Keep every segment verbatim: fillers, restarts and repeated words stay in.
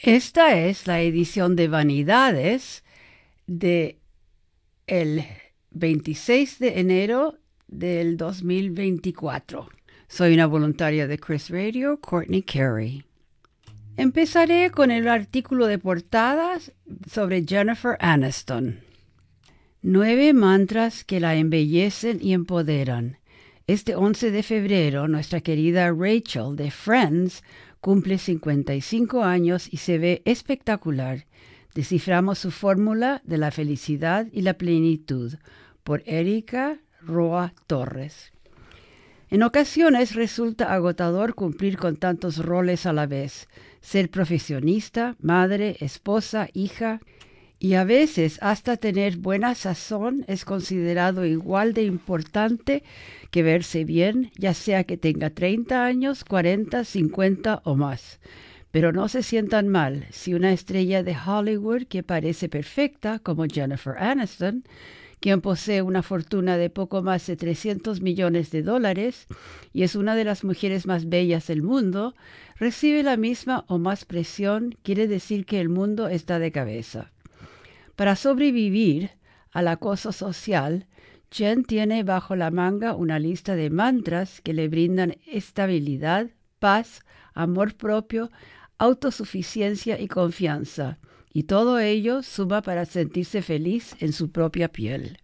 Esta es la edición de Vanidades de el veintiséis de enero del dos mil veinticuatro. Soy una voluntaria de Chris Radio, Courtney Carey. Empezaré con el artículo de portadas sobre Jennifer Aniston. Nueve mantras que la embellecen y empoderan. Este once de febrero, nuestra querida Rachel de Friends cumple cincuenta y cinco años y se ve espectacular. Desciframos su fórmula de la felicidad y la plenitud por Erika Roa Torres. En ocasiones resulta agotador cumplir con tantos roles a la vez, ser profesionista, madre, esposa, hija, y a veces hasta tener buena sazón es considerado igual de importante que verse bien, ya sea que tenga treinta años, cuarenta, cincuenta o más. Pero no se sientan mal si una estrella de Hollywood que parece perfecta, como Jennifer Aniston, quien posee una fortuna de poco más de trescientos millones de dólares y es una de las mujeres más bellas del mundo, recibe la misma o más presión, quiere decir que el mundo está de cabeza. Para sobrevivir al acoso social, Jen tiene bajo la manga una lista de mantras que le brindan estabilidad, paz, amor propio, autosuficiencia y confianza, y todo ello suma para sentirse feliz en su propia piel.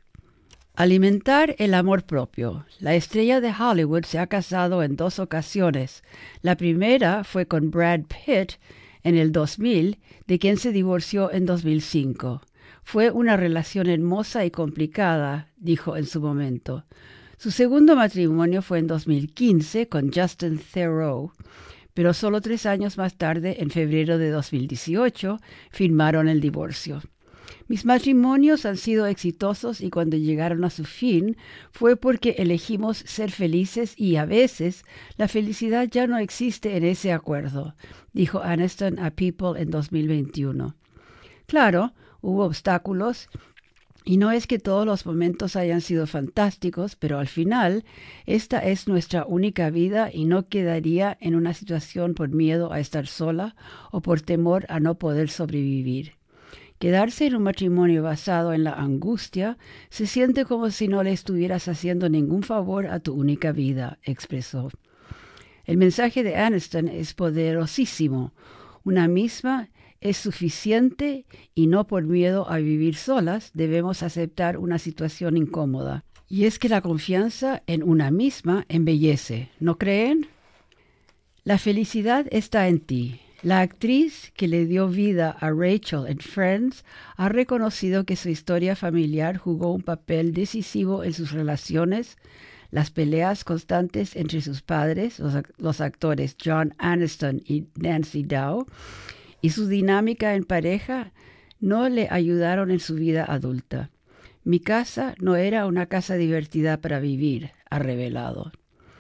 Alimentar el amor propio. La estrella de Hollywood se ha casado en dos ocasiones. La primera fue con Brad Pitt en el dos mil, de quien se divorció en dos mil cinco. Fue una relación hermosa y complicada, dijo en su momento. Su segundo matrimonio fue en dos mil quince con Justin Theroux, pero solo tres años más tarde, en febrero de dos mil dieciocho, firmaron el divorcio. Mis matrimonios han sido exitosos y cuando llegaron a su fin fue porque elegimos ser felices y a veces la felicidad ya no existe en ese acuerdo, dijo Aniston a People en dos mil veintiuno. Claro, hubo obstáculos y no es que todos los momentos hayan sido fantásticos, pero al final esta es nuestra única vida y no quedaría en una situación por miedo a estar sola o por temor a no poder sobrevivir. Quedarse en un matrimonio basado en la angustia se siente como si no le estuvieras haciendo ningún favor a tu única vida, expresó. El mensaje de Aniston es poderosísimo. Una misma es suficiente y no por miedo a vivir solas debemos aceptar una situación incómoda. Y es que la confianza en una misma embellece, ¿no creen? La felicidad está en ti. La actriz que le dio vida a Rachel en Friends ha reconocido que su historia familiar jugó un papel decisivo en sus relaciones, las peleas constantes entre sus padres, los, los actores John Aniston y Nancy Dow, y su dinámica en pareja no le ayudaron en su vida adulta. Mi casa no era una casa divertida para vivir, ha revelado.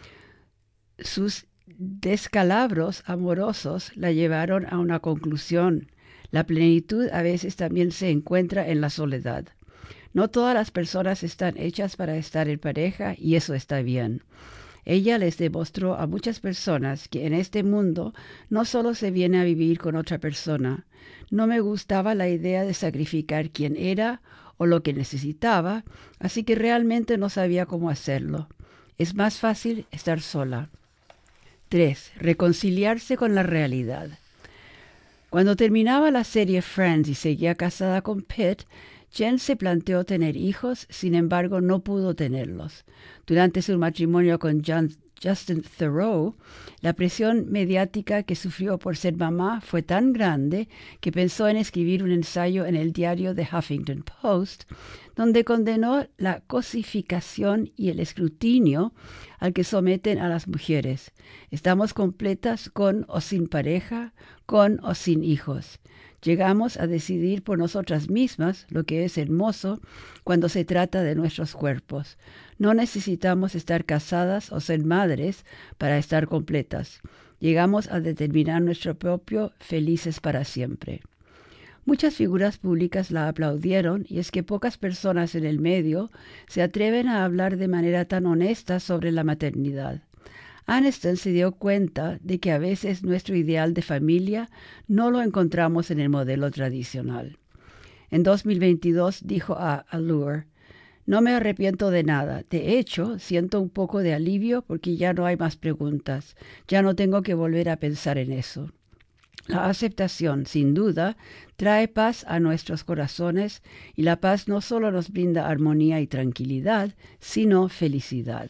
Sus descalabros amorosos la llevaron a una conclusión. La plenitud a veces también se encuentra en la soledad. No todas las personas están hechas para estar en pareja y eso está bien. Ella les demostró a muchas personas que en este mundo no solo se viene a vivir con otra persona. No me gustaba la idea de sacrificar quién era o lo que necesitaba, así que realmente no sabía cómo hacerlo. Es más fácil estar sola. tres. Reconciliarse con la realidad. Cuando terminaba la serie Friends y seguía casada con Pitt, Jen se planteó tener hijos, sin embargo no pudo tenerlos. Durante su matrimonio con John, Justin Theroux, la presión mediática que sufrió por ser mamá fue tan grande que pensó en escribir un ensayo en el diario The Huffington Post, donde condenó la cosificación y el escrutinio al que someten a las mujeres. Estamos completas con o sin pareja, con o sin hijos. Llegamos a decidir por nosotras mismas, lo que es hermoso cuando se trata de nuestros cuerpos. No necesitamos estar casadas o ser madres para estar completas. Llegamos a determinar nuestro propio felices para siempre. Muchas figuras públicas la aplaudieron y es que pocas personas en el medio se atreven a hablar de manera tan honesta sobre la maternidad. Aniston se dio cuenta de que a veces nuestro ideal de familia no lo encontramos en el modelo tradicional. En dos mil veintidós dijo a Allure: "No me arrepiento de nada. De hecho, siento un poco de alivio porque ya no hay más preguntas. Ya no tengo que volver a pensar en eso". La aceptación, sin duda, trae paz a nuestros corazones, y la paz no solo nos brinda armonía y tranquilidad, sino felicidad.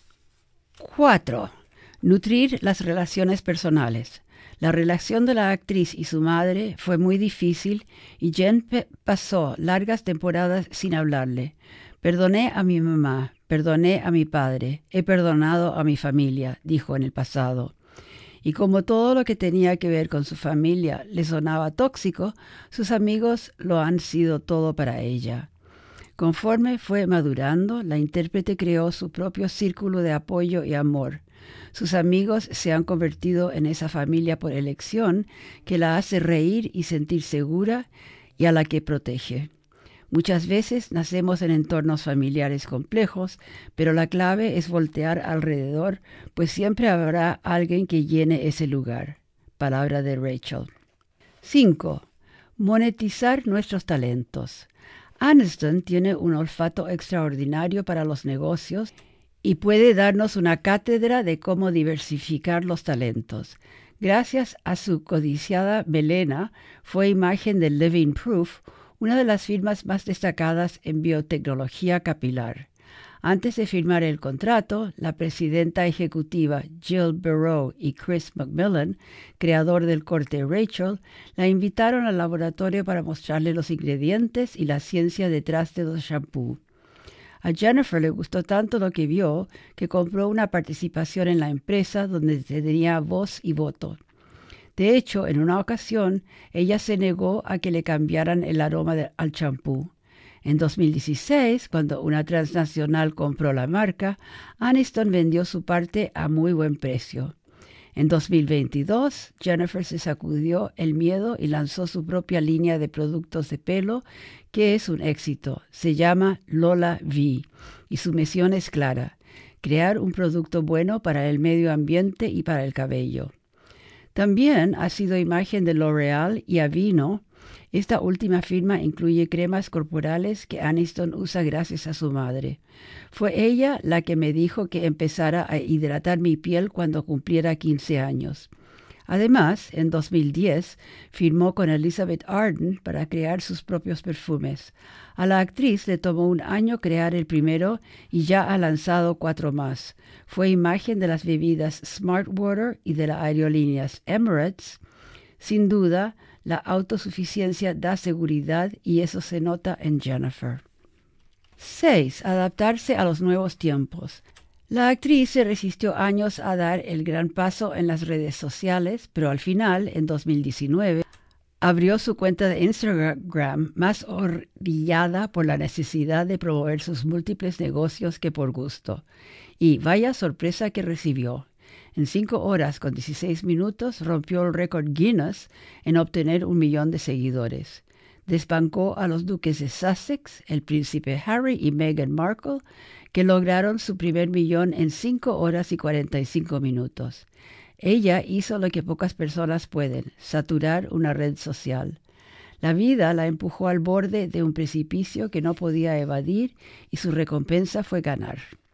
cuatro. Nutrir las relaciones personales. La relación de la actriz y su madre fue muy difícil y Jen pe- pasó largas temporadas sin hablarle. "Perdoné a mi mamá, perdoné a mi padre, he perdonado a mi familia", dijo en el pasado. Y como todo lo que tenía que ver con su familia le sonaba tóxico, sus amigos lo han sido todo para ella. Conforme fue madurando, la intérprete creó su propio círculo de apoyo y amor. Sus amigos se han convertido en esa familia por elección que la hace reír y sentir segura y a la que protege. Muchas veces nacemos en entornos familiares complejos, pero la clave es voltear alrededor, pues siempre habrá alguien que llene ese lugar. Palabra de Rachel. cinco. Monetizar nuestros talentos. Aniston tiene un olfato extraordinario para los negocios y puede darnos una cátedra de cómo diversificar los talentos. Gracias a su codiciada melena, fue imagen de Living Proof, una de las firmas más destacadas en biotecnología capilar. Antes de firmar el contrato, la presidenta ejecutiva Jill Barrow y Chris McMillan, creador del corte Rachel, la invitaron al laboratorio para mostrarle los ingredientes y la ciencia detrás de los shampoos. A Jennifer le gustó tanto lo que vio que compró una participación en la empresa donde tenía voz y voto. De hecho, en una ocasión, ella se negó a que le cambiaran el aroma de, al champú. En dos mil dieciséis, cuando una transnacional compró la marca, Aniston vendió su parte a muy buen precio. En dos mil veintidós, Jennifer se sacudió el miedo y lanzó su propia línea de productos de pelo, que es un éxito. Se llama Lola V y su misión es clara: crear un producto bueno para el medio ambiente y para el cabello. También ha sido imagen de L'Oreal y Aveeno. Esta última firma incluye cremas corporales que Aniston usa gracias a su madre. Fue ella la que me dijo que empezara a hidratar mi piel cuando cumpliera quince años. Además, en dos mil diez, firmó con Elizabeth Arden para crear sus propios perfumes. A la actriz le tomó un año crear el primero y ya ha lanzado cuatro más. Fue imagen de las bebidas Smartwater y de las aerolíneas Emirates. Sin duda, la autosuficiencia da seguridad y eso se nota en Jennifer. seis. Adaptarse a los nuevos tiempos. La actriz se resistió años a dar el gran paso en las redes sociales, pero al final, en dos mil diecinueve, abrió su cuenta de Instagram más orillada por la necesidad de promover sus múltiples negocios que por gusto. Y vaya sorpresa que recibió. En cinco horas con dieciséis minutos rompió el récord Guinness en obtener un millón de seguidores. Desbancó a los duques de Sussex, el príncipe Harry y Meghan Markle, que lograron su primer millón en cinco horas y cuarenta y cinco minutos. Ella hizo lo que pocas personas pueden: saturar una red social. La vida la empujó al borde de un precipicio que no podía evadir y su recompensa fue ganar.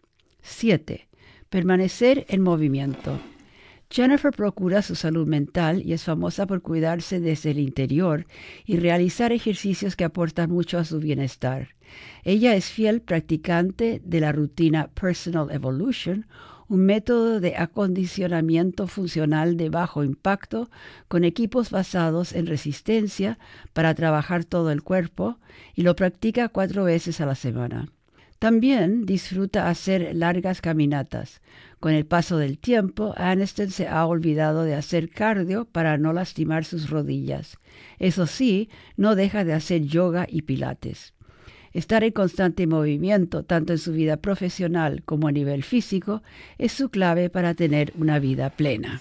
siete. Permanecer en movimiento. Jennifer procura su salud mental y es famosa por cuidarse desde el interior y realizar ejercicios que aportan mucho a su bienestar. Ella es fiel practicante de la rutina Personal Evolution, un método de acondicionamiento funcional de bajo impacto con equipos basados en resistencia para trabajar todo el cuerpo, y lo practica cuatro veces a la semana. También disfruta hacer largas caminatas. Con el paso del tiempo, Aniston se ha olvidado de hacer cardio para no lastimar sus rodillas. Eso sí, no deja de hacer yoga y pilates. Estar en constante movimiento, tanto en su vida profesional como a nivel físico, es su clave para tener una vida plena.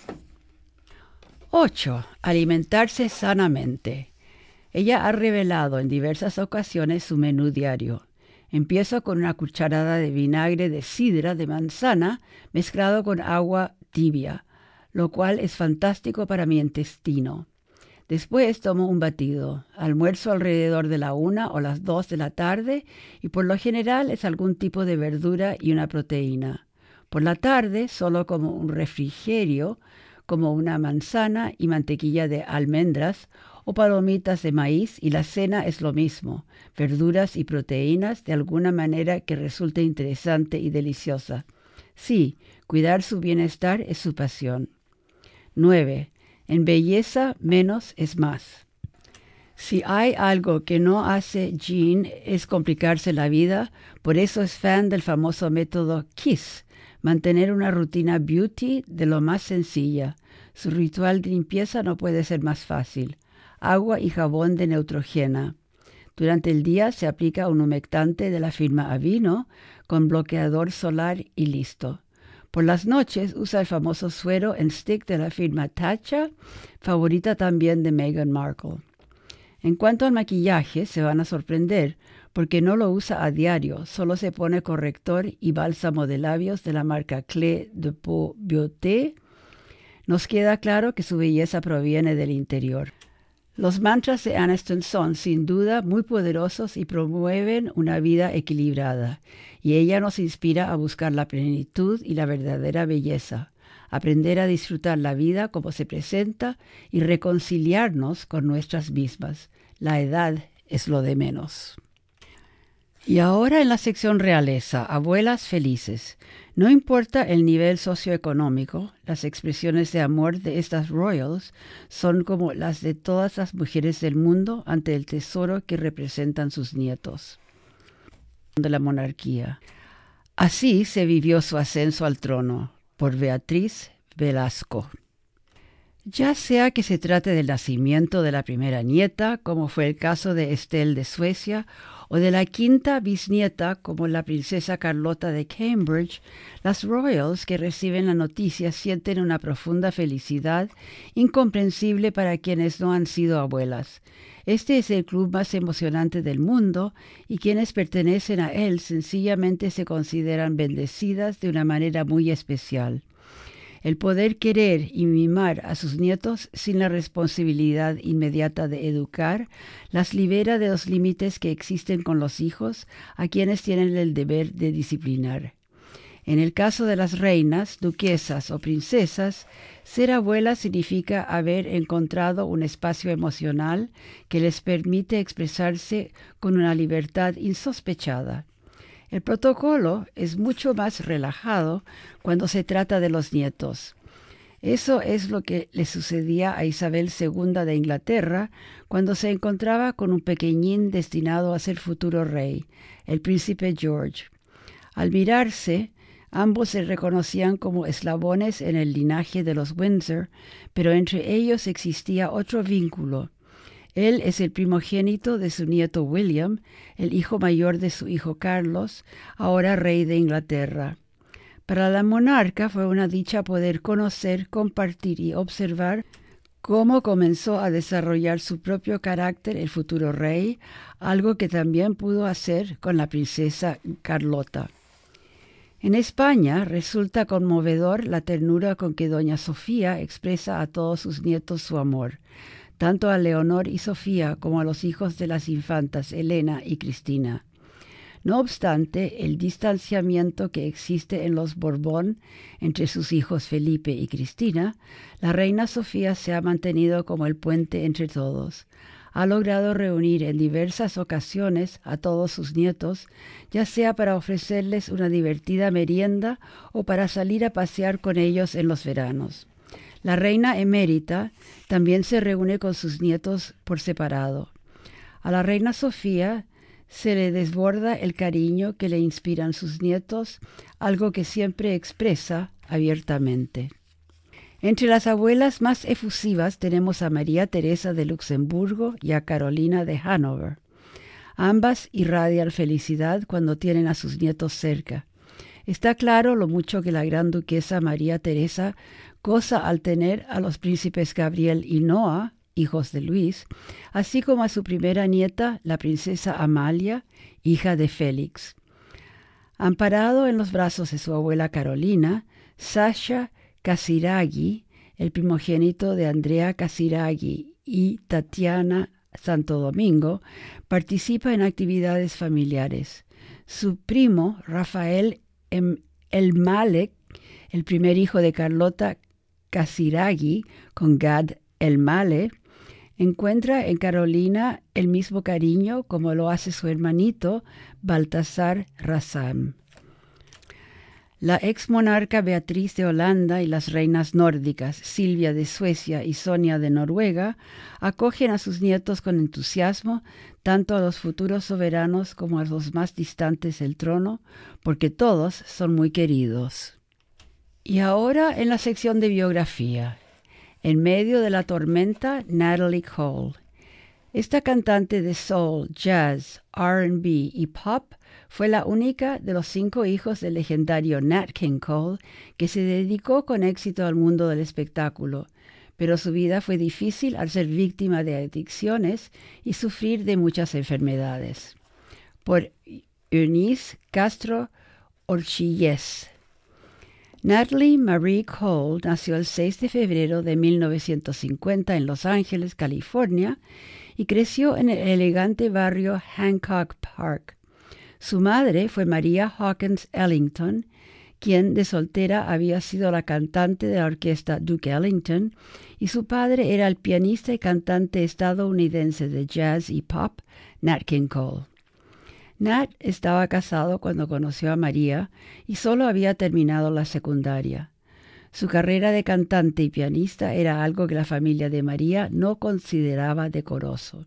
ocho. Alimentarse sanamente. Ella ha revelado en diversas ocasiones su menú diario. Empiezo con una cucharada de vinagre de sidra de manzana mezclado con agua tibia, lo cual es fantástico para mi intestino. Después tomo un batido, almuerzo alrededor de la una o las dos de la tarde y por lo general es algún tipo de verdura y una proteína. Por la tarde solo como un refrigerio, como una manzana y mantequilla de almendras o palomitas de maíz, y la cena es lo mismo, verduras y proteínas de alguna manera que resulte interesante y deliciosa. Sí, cuidar su bienestar es su pasión. nueve. En belleza, menos es más. Si hay algo que no hace Jean es complicarse la vida, por eso es fan del famoso método KISS, mantener una rutina beauty de lo más sencilla. Su ritual de limpieza no puede ser más fácil. Agua y jabón de Neutrogena. Durante el día se aplica un humectante de la firma Aveeno con bloqueador solar y listo. Por las noches usa el famoso suero en stick de la firma Tatcha, favorita también de Meghan Markle. En cuanto al maquillaje, se van a sorprender porque no lo usa a diario, solo se pone corrector y bálsamo de labios de la marca Clé de Peau Beauté. Nos queda claro que su belleza proviene del interior. Los mantras de Aniston son, sin duda, muy poderosos y promueven una vida equilibrada, y ella nos inspira a buscar la plenitud y la verdadera belleza, aprender a disfrutar la vida como se presenta y reconciliarnos con nuestras mismas. La edad es lo de menos. Y ahora en la sección realeza, abuelas felices. No importa el nivel socioeconómico, las expresiones de amor de estas royals son como las de todas las mujeres del mundo ante el tesoro que representan sus nietos de la monarquía. Así se vivió su ascenso al trono por Beatriz Velasco. Ya sea que se trate del nacimiento de la primera nieta, como fue el caso de Estelle de Suecia, o de la quinta bisnieta, como la princesa Carlota de Cambridge, las royals que reciben la noticia sienten una profunda felicidad incomprensible para quienes no han sido abuelas. Este es el club más emocionante del mundo y quienes pertenecen a él sencillamente se consideran bendecidas de una manera muy especial. El poder querer y mimar a sus nietos sin la responsabilidad inmediata de educar las libera de los límites que existen con los hijos a quienes tienen el deber de disciplinar. En el caso de las reinas, duquesas o princesas, ser abuela significa haber encontrado un espacio emocional que les permite expresarse con una libertad insospechada. El protocolo es mucho más relajado cuando se trata de los nietos. Eso es lo que le sucedía a Isabel segunda de Inglaterra cuando se encontraba con un pequeñín destinado a ser futuro rey, el príncipe George. Al mirarse, ambos se reconocían como eslabones en el linaje de los Windsor, pero entre ellos existía otro vínculo. Él es el primogénito de su nieto William, el hijo mayor de su hijo Carlos, ahora rey de Inglaterra. Para la monarca fue una dicha poder conocer, compartir y observar cómo comenzó a desarrollar su propio carácter el futuro rey, algo que también pudo hacer con la princesa Carlota. En España resulta conmovedor la ternura con que doña Sofía expresa a todos sus nietos su amor, tanto a Leonor y Sofía como a los hijos de las infantas Elena y Cristina. No obstante, el distanciamiento que existe en los Borbón entre sus hijos Felipe y Cristina, la reina Sofía se ha mantenido como el puente entre todos. Ha logrado reunir en diversas ocasiones a todos sus nietos, ya sea para ofrecerles una divertida merienda o para salir a pasear con ellos en los veranos. La reina emérita también se reúne con sus nietos por separado. A la reina Sofía se le desborda el cariño que le inspiran sus nietos, algo que siempre expresa abiertamente. Entre las abuelas más efusivas tenemos a María Teresa de Luxemburgo y a Carolina de Hanover. Ambas irradian felicidad cuando tienen a sus nietos cerca. Está claro lo mucho que la gran duquesa María Teresa goza al tener a los príncipes Gabriel y Noah, hijos de Luis, así como a su primera nieta, la princesa Amalia, hija de Félix. Amparado en los brazos de su abuela Carolina, Sasha Casiraghi, el primogénito de Andrea Casiraghi y Tatiana Santo Domingo, participa en actividades familiares. Su primo, Rafael El Malek, el primer hijo de Carlota Casiraghi con Gad El Malek, encuentra en Carolina el mismo cariño como lo hace su hermanito Baltasar Razam. La ex monarca Beatriz de Holanda y las reinas nórdicas Silvia de Suecia y Sonia de Noruega acogen a sus nietos con entusiasmo, tanto a los futuros soberanos como a los más distantes del trono, porque todos son muy queridos. Y ahora en la sección de biografía. En medio de la tormenta, Natalie Cole. Esta cantante de soul, jazz, R and B y pop fue la única de los cinco hijos del legendario Nat King Cole que se dedicó con éxito al mundo del espectáculo, pero su vida fue difícil al ser víctima de adicciones y sufrir de muchas enfermedades. Por Eunice Castro Orchilles. Natalie Marie Cole nació el seis de febrero de mil novecientos cincuenta en Los Ángeles, California, y creció en el elegante barrio Hancock Park. Su madre fue María Hawkins Ellington, quien de soltera había sido la cantante de la orquesta Duke Ellington, y su padre era el pianista y cantante estadounidense de jazz y pop, Nat King Cole. Nat estaba casado cuando conoció a María y solo había terminado la secundaria. Su carrera de cantante y pianista era algo que la familia de María no consideraba decoroso.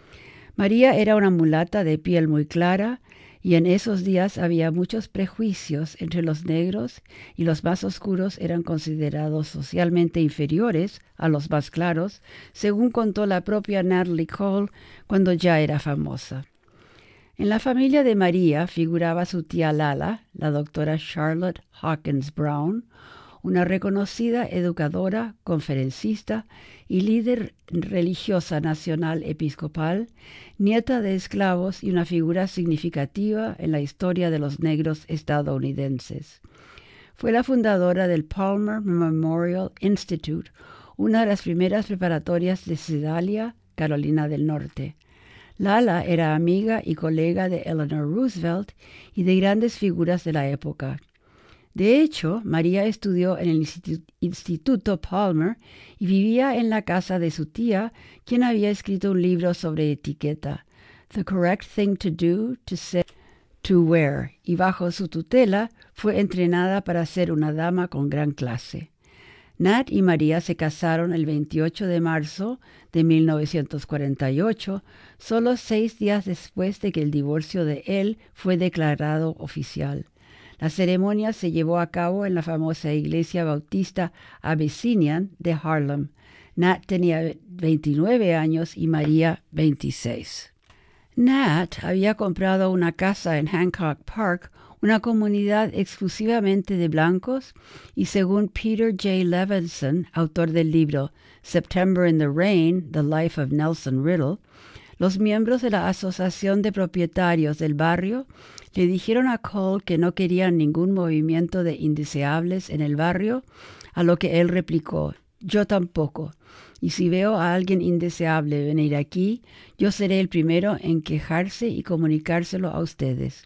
María era una mulata de piel muy clara y en esos días había muchos prejuicios entre los negros y los más oscuros eran considerados socialmente inferiores a los más claros, según contó la propia Natalie Cole cuando ya era famosa. En la familia de María figuraba su tía Lala, la doctora Charlotte Hawkins Brown, una reconocida educadora, conferencista y líder religiosa nacional episcopal, nieta de esclavos y una figura significativa en la historia de los negros estadounidenses. Fue la fundadora del Palmer Memorial Institute, una de las primeras preparatorias de Sedalia, Carolina del Norte. Lala era amiga y colega de Eleanor Roosevelt y de grandes figuras de la época. De hecho, María estudió en el Institu- Instituto Palmer y vivía en la casa de su tía, quien había escrito un libro sobre etiqueta, The Correct Thing to Do, to Say, to Wear, y bajo su tutela fue entrenada para ser una dama con gran clase. Nat y María se casaron el veintiocho de marzo de mil novecientos cuarenta y ocho, solo seis días después de que el divorcio de él fue declarado oficial. La ceremonia se llevó a cabo en la famosa iglesia bautista Abyssinian de Harlem. Nat tenía veintinueve años y María veintiséis. Nat había comprado una casa en Hancock Park, una comunidad exclusivamente de blancos, y según Peter J. Levinson, autor del libro September in the Rain, The Life of Nelson Riddle, los miembros de la Asociación de Propietarios del barrio le dijeron a Cole que no querían ningún movimiento de indeseables en el barrio, a lo que él replicó, yo tampoco, y si veo a alguien indeseable venir aquí, yo seré el primero en quejarse y comunicárselo a ustedes.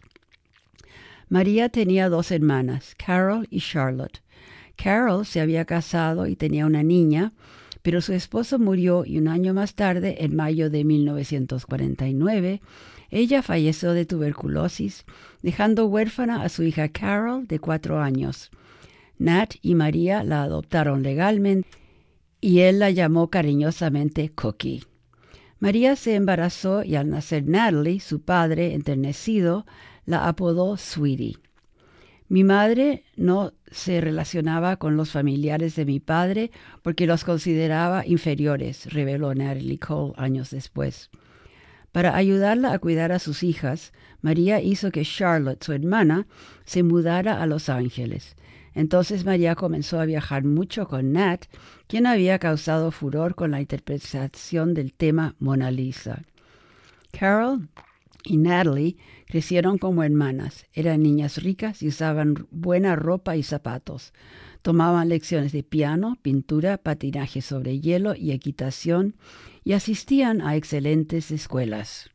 María tenía dos hermanas, Carol y Charlotte. Carol se había casado y tenía una niña, pero su esposo murió y un año más tarde, en mayo de mil novecientos cuarenta y nueve, ella falleció de tuberculosis, dejando huérfana a su hija Carol, de cuatro años. Nat y María la adoptaron legalmente y él la llamó cariñosamente Cookie. María se embarazó y al nacer Natalie, su padre, enternecido, la apodó Sweetie. Mi madre no se relacionaba con los familiares de mi padre porque los consideraba inferiores, reveló Natalie Cole años después. Para ayudarla a cuidar a sus hijas, María hizo que Charlotte, su hermana, se mudara a Los Ángeles. Entonces María comenzó a viajar mucho con Nat, quien había causado furor con la interpretación del tema Mona Lisa. Carol y Natalie crecieron como hermanas. Eran niñas ricas y usaban buena ropa y zapatos. Tomaban lecciones de piano, pintura, patinaje sobre hielo y equitación y asistían a excelentes escuelas.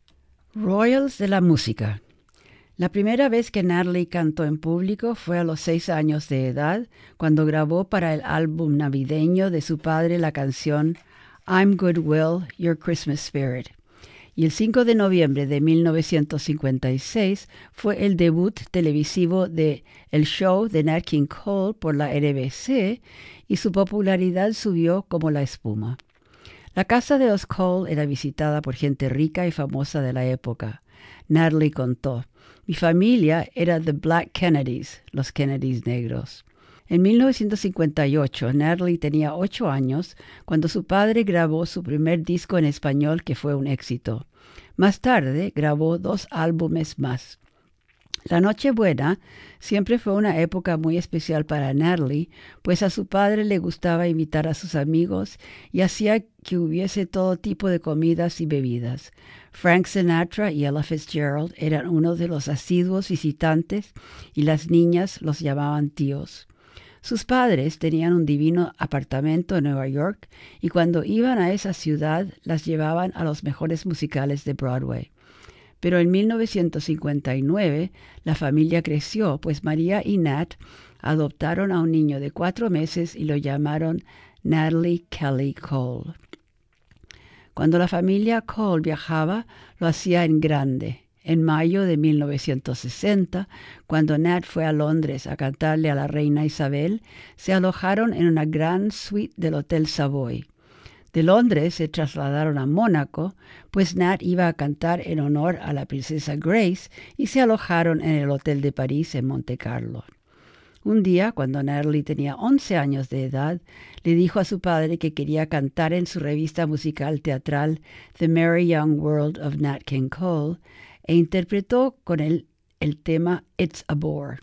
Royals de la música. La primera vez que Natalie cantó en público fue a los seis años de edad, cuando grabó para el álbum navideño de su padre la canción I'm Goodwill, Your Christmas Spirit. Y el cinco de noviembre de mil novecientos cincuenta y seis fue el debut televisivo de El Show de Nat King Cole por la N B C y su popularidad subió como la espuma. La casa de los Cole era visitada por gente rica y famosa de la época. Natalie contó: mi familia era The Black Kennedys, los Kennedys negros. En mil novecientos cincuenta y ocho, Natalie tenía ocho años cuando su padre grabó su primer disco en español que fue un éxito. Más tarde grabó dos álbumes más. La Nochebuena siempre fue una época muy especial para Natalie, pues a su padre le gustaba invitar a sus amigos y hacía que hubiese todo tipo de comidas y bebidas. Frank Sinatra y Ella Fitzgerald eran uno de los asiduos visitantes y las niñas los llamaban tíos. Sus padres tenían un divino apartamento en Nueva York y cuando iban a esa ciudad las llevaban a los mejores musicales de Broadway. Pero en mil novecientos cincuenta y nueve la familia creció, pues María y Nat adoptaron a un niño de cuatro meses y lo llamaron Natalie Kelly Cole. Cuando la familia Cole viajaba, lo hacía en grande. En mayo de mil novecientos sesenta, cuando Nat fue a Londres a cantarle a la reina Isabel, se alojaron en una gran suite del Hotel Savoy. De Londres se trasladaron a Mónaco, pues Nat iba a cantar en honor a la princesa Grace y se alojaron en el Hotel de París en Monte Carlo. Un día, cuando Natalie tenía once años de edad, le dijo a su padre que quería cantar en su revista musical teatral The Merry Young World of Nat King Cole e interpretó con él el tema It's a Bore.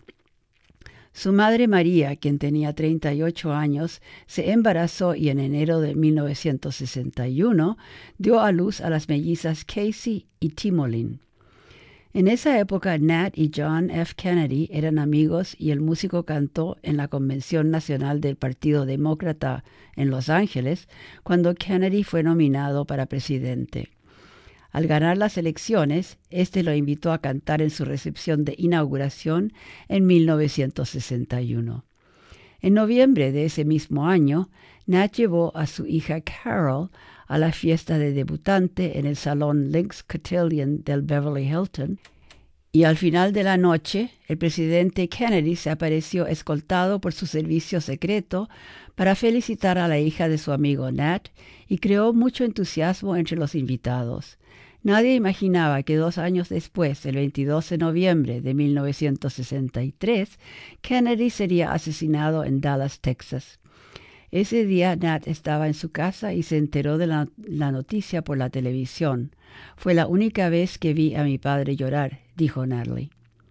Su madre María, quien tenía treinta y ocho años, se embarazó y en enero de mil novecientos sesenta y uno dio a luz a las mellizas Casey y Timoline. En esa época, Nat y John F. Kennedy eran amigos y el músico cantó en la Convención Nacional del Partido Demócrata en Los Ángeles cuando Kennedy fue nominado para presidente. Al ganar las elecciones, este lo invitó a cantar en su recepción de inauguración en mil novecientos sesenta y uno. En noviembre de ese mismo año, Nat llevó a su hija Carol a la fiesta de debutante en el Salón Lynx Cotillion del Beverly Hilton, y al final de la noche, el presidente Kennedy se apareció escoltado por su servicio secreto para felicitar a la hija de su amigo Nat y creó mucho entusiasmo entre los invitados. Nadie imaginaba que dos años después, el veintidós de noviembre de mil novecientos sesenta y tres, Kennedy sería asesinado en Dallas, Texas. Ese día Nat estaba en su casa y se enteró de la, la noticia por la televisión. Fue la única vez que vi a mi padre llorar, dijo Natalie.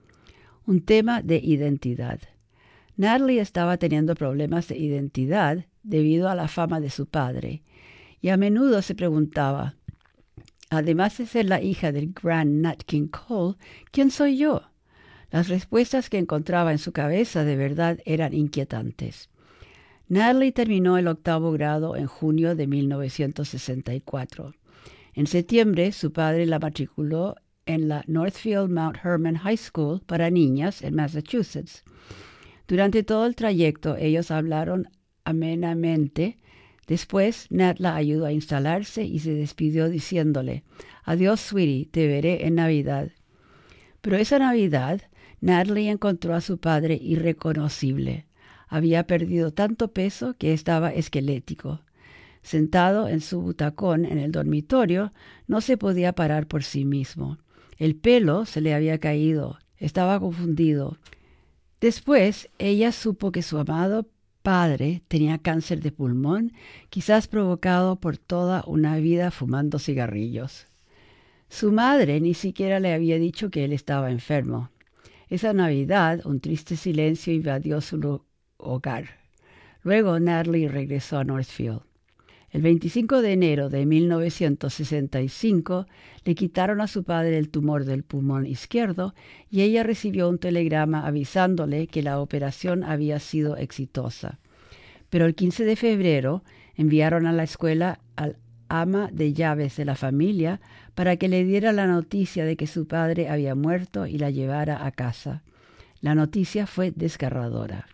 Un tema de identidad. Natalie estaba teniendo problemas de identidad debido a la fama de su padre, y a menudo se preguntaba, además de ser la hija del gran Nat King Cole, ¿quién soy yo? Las respuestas que encontraba en su cabeza de verdad eran inquietantes. Natalie terminó el octavo grado en junio de mil novecientos sesenta y cuatro. En septiembre, su padre la matriculó en la Northfield Mount Hermon High School para niñas en Massachusetts. Durante todo el trayecto, ellos hablaron amenamente. Después, Nat la ayudó a instalarse y se despidió diciéndole, «Adiós, sweetie, te veré en Navidad». Pero esa Navidad, Natalie encontró a su padre irreconocible. Había perdido tanto peso que estaba esquelético. Sentado en su butacón en el dormitorio, no se podía parar por sí mismo. El pelo se le había caído. Estaba confundido. Después, ella supo que su amado padre tenía cáncer de pulmón, quizás provocado por toda una vida fumando cigarrillos. Su madre ni siquiera le había dicho que él estaba enfermo. Esa Navidad, un triste silencio invadió su hogar. Luego Natalie regresó a Northfield. El veinticinco de enero de mil novecientos sesenta y cinco le quitaron a su padre el tumor del pulmón izquierdo y ella recibió un telegrama avisándole que la operación había sido exitosa. Pero el quince de febrero enviaron a la escuela al ama de llaves de la familia para que le diera la noticia de que su padre había muerto y la llevara a casa. La noticia fue desgarradora.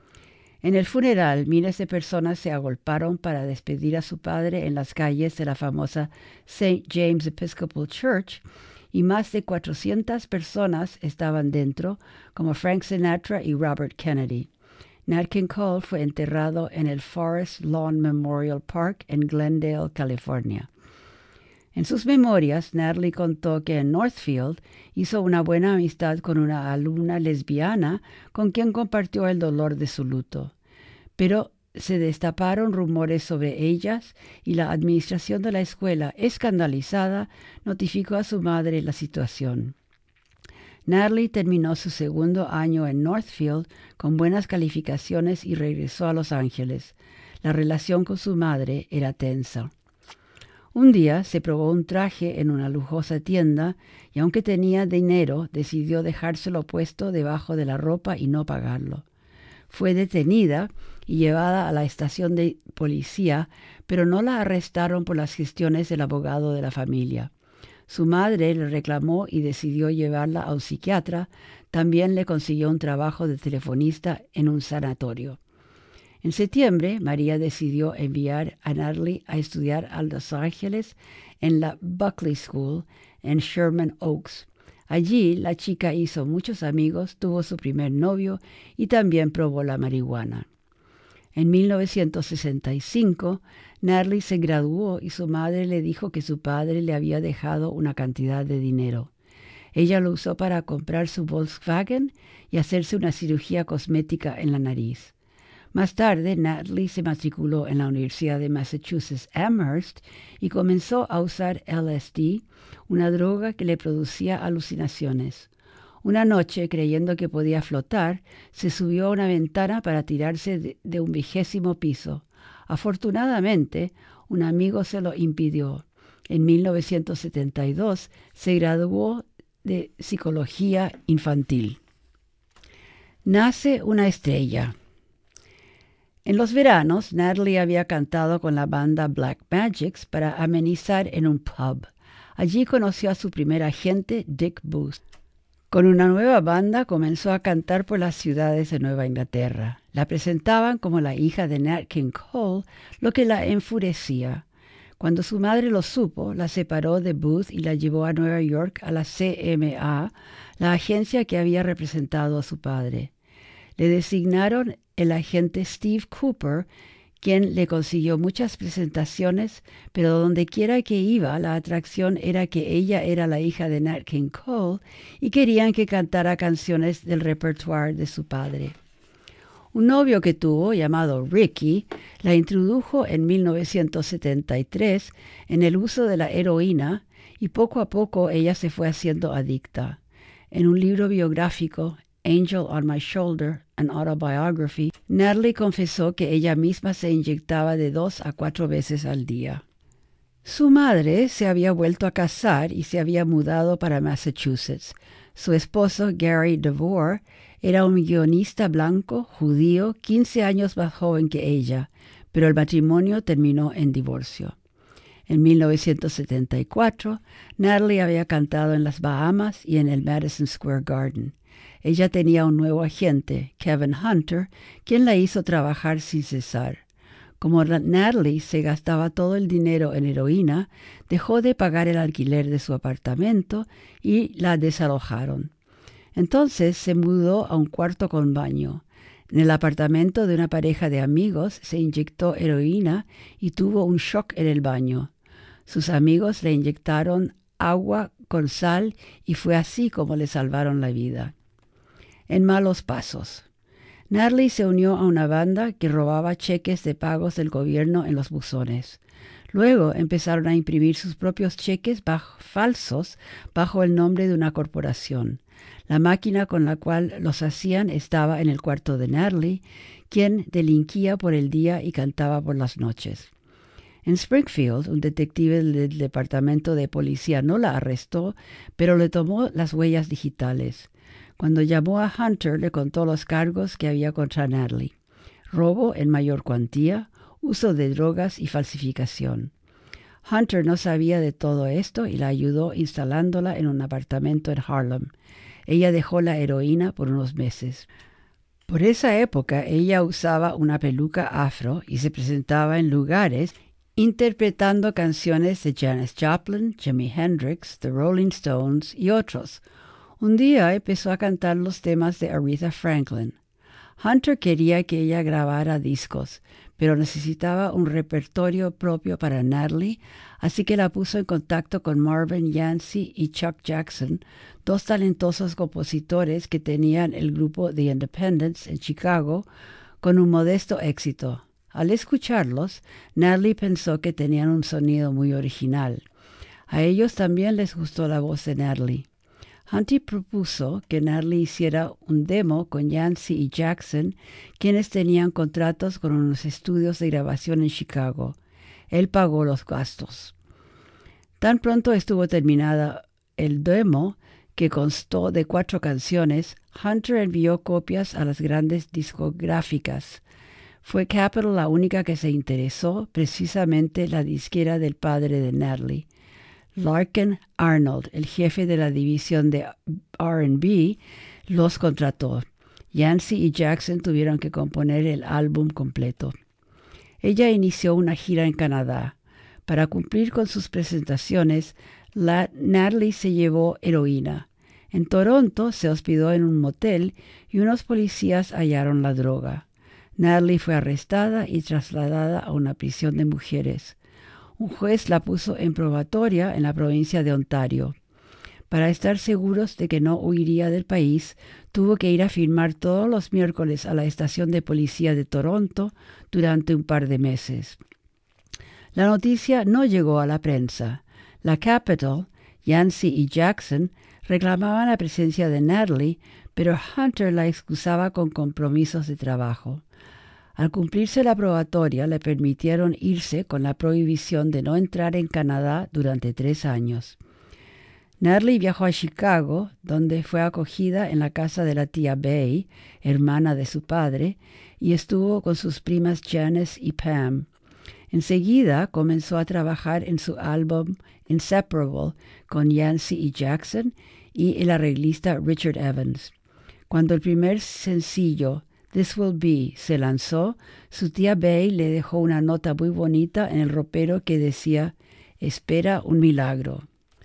En el funeral, miles de personas se agolparon para despedir a su padre en las calles de la famosa Saint James Episcopal Church, y más de cuatrocientas personas estaban dentro, como Frank Sinatra y Robert Kennedy. Nat King Cole fue enterrado en el Forest Lawn Memorial Park en Glendale, California. En sus memorias, Natalie contó que en Northfield hizo una buena amistad con una alumna lesbiana con quien compartió el dolor de su luto. Pero se destaparon rumores sobre ellas y la administración de la escuela, escandalizada, notificó a su madre la situación. Natalie terminó su segundo año en Northfield con buenas calificaciones y regresó a Los Ángeles. La relación con su madre era tensa. Un día se probó un traje en una lujosa tienda y aunque tenía dinero, decidió dejárselo puesto debajo de la ropa y no pagarlo. Fue detenida y llevada a la estación de policía, pero no la arrestaron por las gestiones del abogado de la familia. Su madre le reclamó y decidió llevarla a un psiquiatra. También le consiguió un trabajo de telefonista en un sanatorio. En septiembre, María decidió enviar a Natalie a estudiar a Los Ángeles en la Buckley School en Sherman Oaks. Allí, la chica hizo muchos amigos, tuvo su primer novio y también probó la marihuana. En mil novecientos sesenta y cinco, Natalie se graduó y su madre le dijo que su padre le había dejado una cantidad de dinero. Ella lo usó para comprar su Volkswagen y hacerse una cirugía cosmética en la nariz. Más tarde, Natalie se matriculó en la Universidad de Massachusetts Amherst y comenzó a usar L S D, una droga que le producía alucinaciones. Una noche, creyendo que podía flotar, se subió a una ventana para tirarse de, de un vigésimo piso. Afortunadamente, un amigo se lo impidió. En mil novecientos setenta y dos se graduó de psicología infantil. Nace una estrella. En los veranos, Natalie había cantado con la banda Black Magics para amenizar en un pub. Allí conoció a su primer agente, Dick Booth. Con una nueva banda comenzó a cantar por las ciudades de Nueva Inglaterra. La presentaban como la hija de Nat King Cole, lo que la enfurecía. Cuando su madre lo supo, la separó de Booth y la llevó a Nueva York a la C M A, la agencia que había representado a su padre. Le designaron el agente Steve Cooper, quien le consiguió muchas presentaciones, pero donde quiera que iba, la atracción era que ella era la hija de Nat King Cole y querían que cantara canciones del repertoire de su padre. Un novio que tuvo, llamado Ricky, la introdujo en mil novecientos setenta y tres en el uso de la heroína y poco a poco ella se fue haciendo adicta. En un libro biográfico, Angel on My Shoulder, an Autobiography, Natalie confesó que ella misma se inyectaba de dos a cuatro veces al día. Su madre se había vuelto a casar y se había mudado para Massachusetts. Su esposo, Gary DeVore, era un guionista blanco, judío, quince años más joven que ella, pero el matrimonio terminó en divorcio. En mil novecientos setenta y cuatro, Natalie había cantado en las Bahamas y en el Madison Square Garden. Ella tenía un nuevo agente, Kevin Hunter, quien la hizo trabajar sin cesar. Como Natalie se gastaba todo el dinero en heroína, dejó de pagar el alquiler de su apartamento y la desalojaron. Entonces se mudó a un cuarto con baño. En el apartamento de una pareja de amigos se inyectó heroína y tuvo un shock en el baño. Sus amigos le inyectaron agua con sal y fue así como le salvaron la vida. En malos pasos. Natalie se unió a una banda que robaba cheques de pagos del gobierno en los buzones. Luego empezaron a imprimir sus propios cheques bajo, falsos bajo el nombre de una corporación. La máquina con la cual los hacían estaba en el cuarto de Natalie, quien delinquía por el día y cantaba por las noches. En Springfield, un detective del departamento de policía no la arrestó, pero le tomó las huellas digitales. Cuando llamó a Hunter, le contó los cargos que había contra Natalie: robo en mayor cuantía, uso de drogas y falsificación. Hunter no sabía de todo esto y la ayudó instalándola en un apartamento en Harlem. Ella dejó la heroína por unos meses. Por esa época ella usaba una peluca afro y se presentaba en lugares interpretando canciones de Janis Joplin, Jimi Hendrix, The Rolling Stones y otros. Un día empezó a cantar los temas de Aretha Franklin. Hunter quería que ella grabara discos, pero necesitaba un repertorio propio para Natalie, así que la puso en contacto con Marvin Yancey y Chuck Jackson, dos talentosos compositores que tenían el grupo The Independents en Chicago, con un modesto éxito. Al escucharlos, Natalie pensó que tenían un sonido muy original. A ellos también les gustó la voz de Natalie. Hunter propuso que Natalie hiciera un demo con Yancey y Jackson, quienes tenían contratos con unos estudios de grabación en Chicago. Él pagó los gastos. Tan pronto estuvo terminada el demo, que constó de cuatro canciones, Hunter envió copias a las grandes discográficas. Fue Capitol la única que se interesó, precisamente la disquera del padre de Natalie. Larkin Arnold, el jefe de la división de R and B, los contrató. Yancey y Jackson tuvieron que componer el álbum completo. Ella inició una gira en Canadá. Para cumplir con sus presentaciones, la Natalie se llevó heroína. En Toronto se hospedó en un motel y unos policías hallaron la droga. Natalie fue arrestada y trasladada a una prisión de mujeres. Un juez la puso en probatoria en la provincia de Ontario. Para estar seguros de que no huiría del país, tuvo que ir a firmar todos los miércoles a la estación de policía de Toronto durante un par de meses. La noticia no llegó a la prensa. La Capitol, Yancey y Jackson reclamaban la presencia de Natalie, pero Hunter la excusaba con compromisos de trabajo. Al cumplirse la probatoria, le permitieron irse con la prohibición de no entrar en Canadá durante tres años. Natalie viajó a Chicago, donde fue acogida en la casa de la tía Bay, hermana de su padre, y estuvo con sus primas Janice y Pam. Enseguida comenzó a trabajar en su álbum Inseparable con Yancey y Jackson y el arreglista Richard Evans. Cuando el primer sencillo, This Will Be, se lanzó, su tía Bay le dejó una nota muy bonita en el ropero que decía: «Espera un milagro».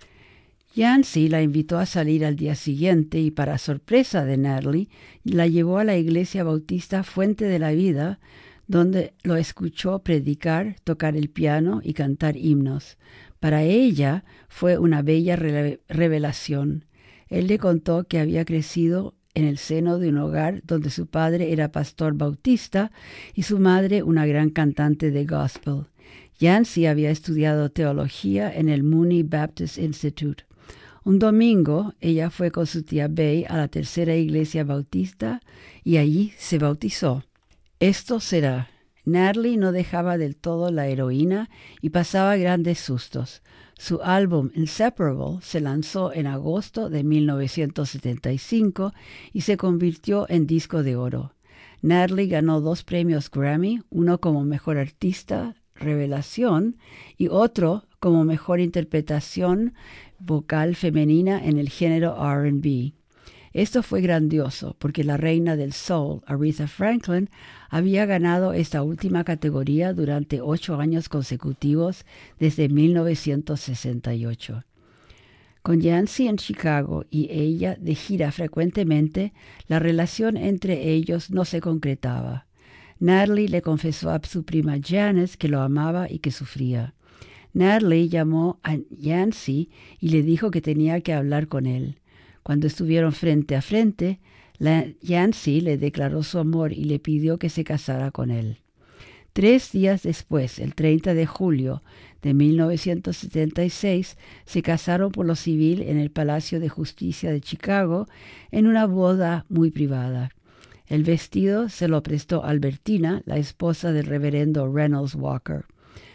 Yancey la invitó a salir al día siguiente y, para sorpresa de Natalie, la llevó a la iglesia bautista Fuente de la Vida, donde lo escuchó predicar, tocar el piano y cantar himnos. Para ella fue una bella rele- revelación. Él le contó que había crecido en el seno de un hogar donde su padre era pastor bautista y su madre una gran cantante de gospel. Yancey había estudiado teología en el Mooney Baptist Institute. Un domingo, ella fue con su tía Bay a la tercera iglesia bautista y allí se bautizó. Esto será. Natalie no dejaba del todo la heroína y pasaba grandes sustos. Su álbum Inseparable se lanzó en agosto de mil novecientos setenta y cinco y se convirtió en disco de oro. Natalie ganó dos premios Grammy, uno como Mejor Artista Revelación y otro como Mejor Interpretación Vocal Femenina en el género R and B. Esto fue grandioso porque la reina del soul, Aretha Franklin, había ganado esta última categoría durante ocho años consecutivos desde mil novecientos sesenta y ocho. Con Yancey en Chicago y ella de gira frecuentemente, la relación entre ellos no se concretaba. Natalie le confesó a su prima Janice que lo amaba y que sufría. Natalie llamó a Yancey y le dijo que tenía que hablar con él. Cuando estuvieron frente a frente, la Yancey le declaró su amor y le pidió que se casara con él. Tres días después, el treinta de julio de mil novecientos setenta y seis, se casaron por lo civil en el Palacio de Justicia de Chicago en una boda muy privada. El vestido se lo prestó Albertina, la esposa del reverendo Reynolds Walker.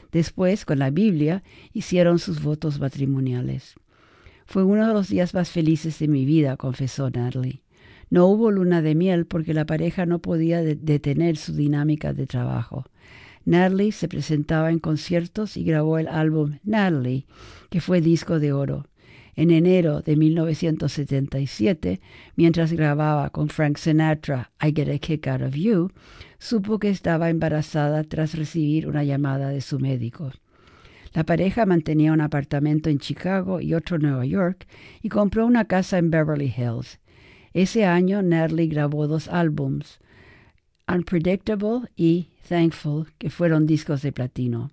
Después, con la Biblia, hicieron sus votos matrimoniales. Fue uno de los días más felices de mi vida, confesó Natalie. No hubo luna de miel porque la pareja no podía de- detener su dinámica de trabajo. Natalie se presentaba en conciertos y grabó el álbum Natalie, que fue disco de oro. En enero de mil novecientos setenta y siete, mientras grababa con Frank Sinatra I Get a Kick Out of You, supo que estaba embarazada tras recibir una llamada de su médico. La pareja mantenía un apartamento en Chicago y otro en Nueva York y compró una casa en Beverly Hills. Ese año Natalie grabó dos álbums, Unpredictable y Thankful, que fueron discos de platino.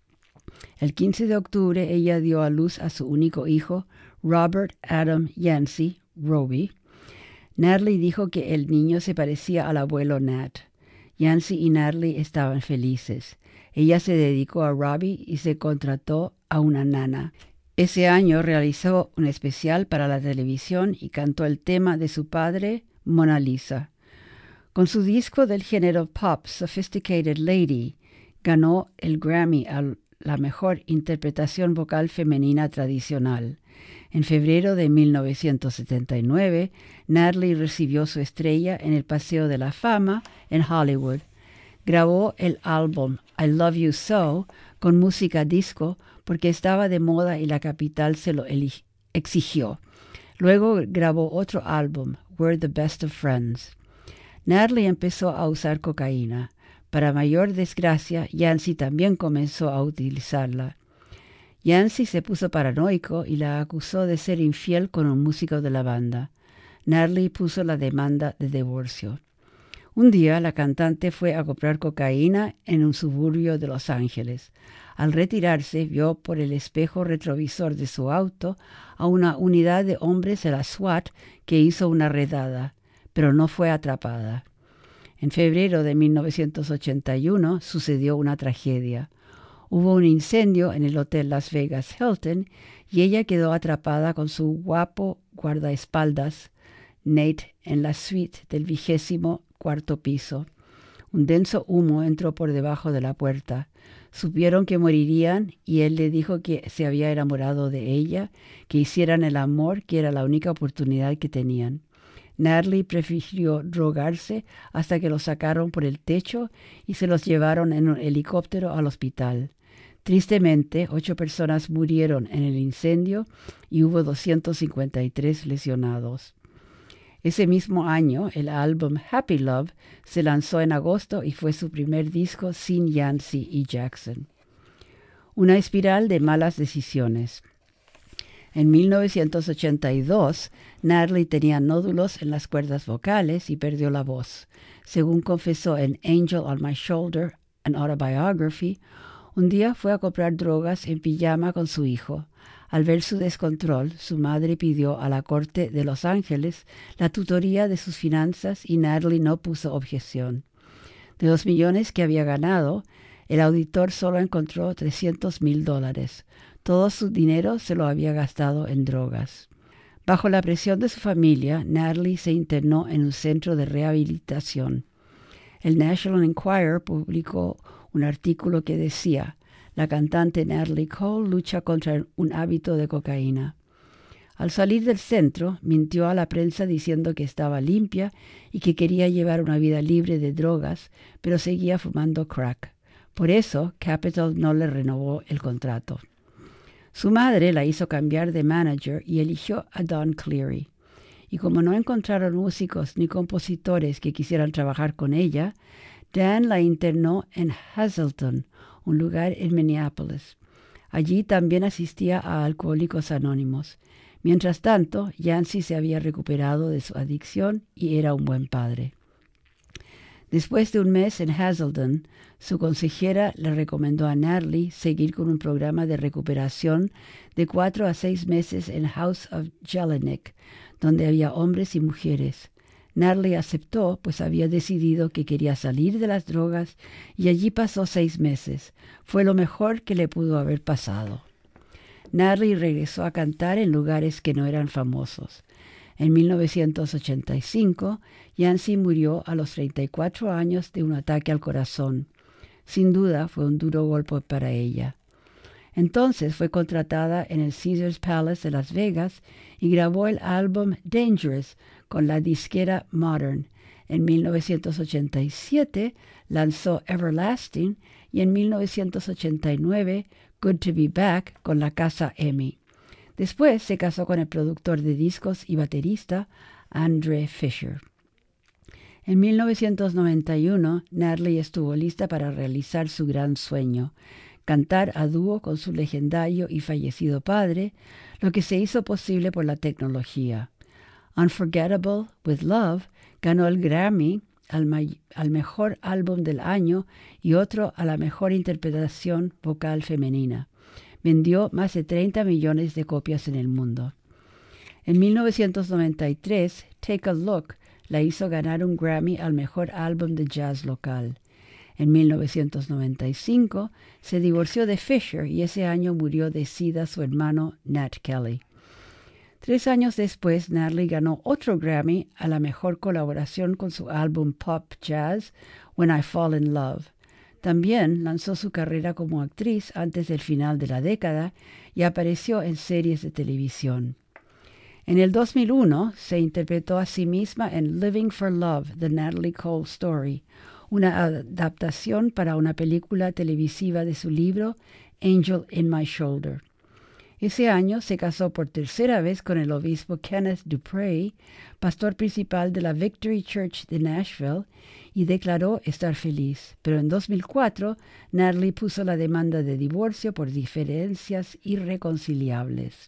El quince de octubre ella dio a luz a su único hijo, Robert Adam Yancey, Robbie. Natalie dijo que el niño se parecía al abuelo Nat. Yancey y Natalie estaban felices. Ella se dedicó a Robbie y se contrató a una nana. Ese año realizó un especial para la televisión y cantó el tema de su padre, Mona Lisa. Con su disco del género pop, Sophisticated Lady, ganó el Grammy a la mejor interpretación vocal femenina tradicional. En febrero de mil novecientos setenta y nueve, Natalie recibió su estrella en el Paseo de la Fama en Hollywood. Grabó el álbum I Love You So con música disco porque estaba de moda y la capital se lo exigió. Luego grabó otro álbum, We're the Best of Friends. Natalie empezó a usar cocaína. Para mayor desgracia, Yancey también comenzó a utilizarla. Yancey se puso paranoico y la acusó de ser infiel con un músico de la banda. Natalie puso la demanda de divorcio. Un día la cantante fue a comprar cocaína en un suburbio de Los Ángeles. Al retirarse, vio por el espejo retrovisor de su auto a una unidad de hombres de la SWAT que hizo una redada, pero no fue atrapada. En febrero de mil novecientos ochenta y uno sucedió una tragedia. Hubo un incendio en el Hotel Las Vegas Hilton y ella quedó atrapada con su guapo guardaespaldas, Nate, en la suite del vigésimo cuarto piso. Un denso humo entró por debajo de la puerta. Supieron que morirían y él le dijo que se había enamorado de ella, que hicieran el amor, que era la única oportunidad que tenían. Natalie prefirió drogarse hasta que los sacaron por el techo y se los llevaron en un helicóptero al hospital. Tristemente, ocho personas murieron en el incendio y hubo doscientos cincuenta y tres lesionados. Ese mismo año, el álbum Happy Love se lanzó en agosto y fue su primer disco sin Yancey y Jackson. Una espiral de malas decisiones. En mil novecientos ochenta y dos, Natalie tenía nódulos en las cuerdas vocales y perdió la voz. Según confesó en Angel on My Shoulder, an autobiography, un día fue a comprar drogas en pijama con su hijo. Al ver su descontrol, su madre pidió a la corte de Los Ángeles la tutoría de sus finanzas y Natalie no puso objeción. De los millones que había ganado, el auditor solo encontró trescientos mil dólares. Todo su dinero se lo había gastado en drogas. Bajo la presión de su familia, Natalie se internó en un centro de rehabilitación. El National Enquirer publicó un artículo que decía: la cantante Natalie Cole lucha contra un hábito de cocaína. Al salir del centro, mintió a la prensa diciendo que estaba limpia y que quería llevar una vida libre de drogas, pero seguía fumando crack. Por eso, Capitol no le renovó el contrato. Su madre la hizo cambiar de manager y eligió a Don Cleary. Y como no encontraron músicos ni compositores que quisieran trabajar con ella, Dan la internó en Hazleton, un lugar en Minneapolis. Allí también asistía a Alcohólicos Anónimos. Mientras tanto, Yancey se había recuperado de su adicción y era un buen padre. Después de un mes en Hazleton, su consejera le recomendó a Natalie seguir con un programa de recuperación de cuatro a seis meses en House of Jelinek, donde había hombres y mujeres. Natalie aceptó, pues había decidido que quería salir de las drogas y allí pasó seis meses. Fue lo mejor que le pudo haber pasado. Natalie regresó a cantar en lugares que no eran famosos. En mil novecientos ochenta y cinco, Yancey murió a los treinta y cuatro años de un ataque al corazón. Sin duda fue un duro golpe para ella. Entonces fue contratada en el Caesars Palace de Las Vegas y grabó el álbum Dangerous con la disquera Modern. En mil novecientos ochenta y siete lanzó Everlasting y en mil novecientos ochenta y nueve Good to Be Back con la casa EMI. Después se casó con el productor de discos y baterista Andre Fisher. En mil novecientos noventa y uno, Natalie estuvo lista para realizar su gran sueño, cantar a dúo con su legendario y fallecido padre, lo que se hizo posible por la tecnología. Unforgettable with Love ganó el Grammy al, al mejor álbum del año y otro a la mejor interpretación vocal femenina. Vendió más de treinta millones de copias en el mundo. En mil novecientos noventa y tres, Take a Look la hizo ganar un Grammy al mejor álbum de jazz local. En mil novecientos noventa y cinco se divorció de Fisher y ese año murió de sida su hermano Nat Kelly. Tres años después, Natalie ganó otro Grammy a la mejor colaboración con su álbum pop jazz When I Fall in Love. También lanzó su carrera como actriz antes del final de la década y apareció en series de televisión. En el dos mil uno se interpretó a sí misma en Living for Love, The Natalie Cole Story, una adaptación para una película televisiva de su libro Angel in My Shoulder. Ese año se casó por tercera vez con el obispo Kenneth Dupre, pastor principal de la Victory Church de Nashville, y declaró estar feliz. Pero en dos mil cuatro, Natalie puso la demanda de divorcio por diferencias irreconciliables.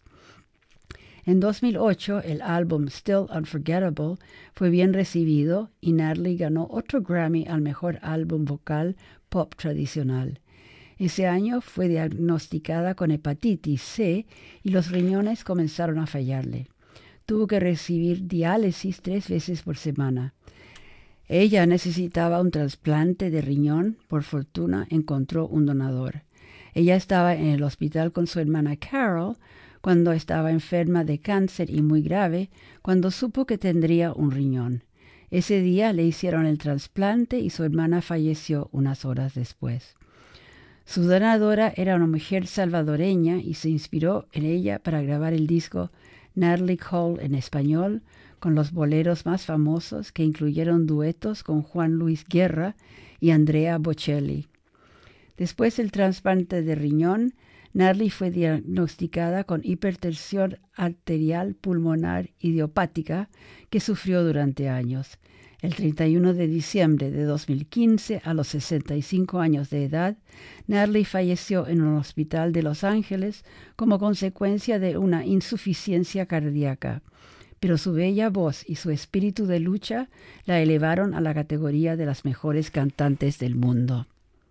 En dos mil ocho, el álbum Still Unforgettable fue bien recibido y Natalie ganó otro Grammy al mejor álbum vocal pop tradicional. Ese año fue diagnosticada con hepatitis C y los riñones comenzaron a fallarle. Tuvo que recibir diálisis tres veces por semana. Ella necesitaba un trasplante de riñón. Por fortuna encontró un donador. Ella estaba en el hospital con su hermana Carol cuando estaba enferma de cáncer y muy grave, cuando supo que tendría un riñón. Ese día le hicieron el trasplante y su hermana falleció unas horas después. Su donadora era una mujer salvadoreña y se inspiró en ella para grabar el disco Natalie Cole en español, con los boleros más famosos que incluyeron duetos con Juan Luis Guerra y Andrea Bocelli. Después del trasplante de riñón, Natalie fue diagnosticada con hipertensión arterial pulmonar idiopática que sufrió durante años. El treinta y uno de diciembre de dos mil quince, a los sesenta y cinco años de edad, Natalie falleció en un hospital de Los Ángeles como consecuencia de una insuficiencia cardíaca. Pero su bella voz y su espíritu de lucha la elevaron a la categoría de las mejores cantantes del mundo.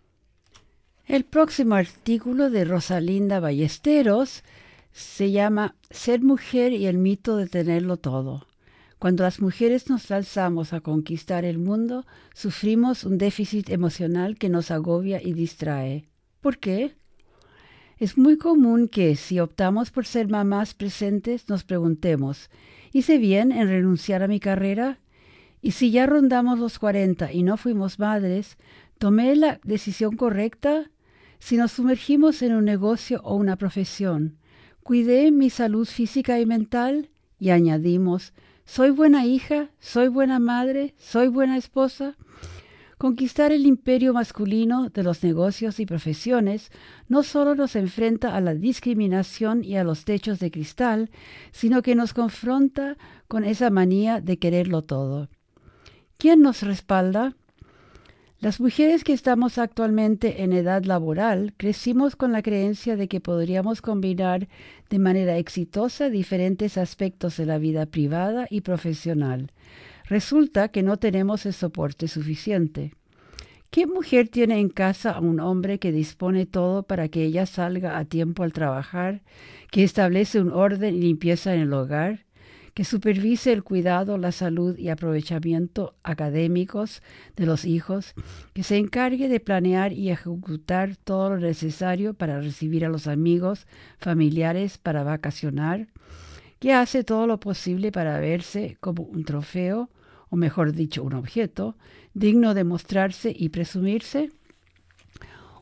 El próximo artículo de Rosalinda Ballesteros se llama Ser mujer y el mito de tenerlo todo. Cuando las mujeres nos lanzamos a conquistar el mundo, sufrimos un déficit emocional que nos agobia y distrae. ¿Por qué? Es muy común que, si optamos por ser mamás presentes, nos preguntemos, ¿hice bien en renunciar a mi carrera? Y si ya rondamos los cuarenta y no fuimos madres, ¿tomé la decisión correcta? Si nos sumergimos en un negocio o una profesión, ¿cuidé mi salud física y mental? Y añadimos, ¿soy buena hija? ¿Soy buena madre? ¿Soy buena esposa? Conquistar el imperio masculino de los negocios y profesiones no solo nos enfrenta a la discriminación y a los techos de cristal, sino que nos confronta con esa manía de quererlo todo. ¿Quién nos respalda? Las mujeres que estamos actualmente en edad laboral crecimos con la creencia de que podríamos combinar de manera exitosa diferentes aspectos de la vida privada y profesional. Resulta que no tenemos el soporte suficiente. ¿Qué mujer tiene en casa a un hombre que dispone todo para que ella salga a tiempo al trabajar, que establece un orden y limpieza en el hogar, que supervise el cuidado, la salud y aprovechamiento académicos de los hijos, que se encargue de planear y ejecutar todo lo necesario para recibir a los amigos, familiares, para vacacionar, que hace todo lo posible para verse como un trofeo, o mejor dicho, un objeto, digno de mostrarse y presumirse?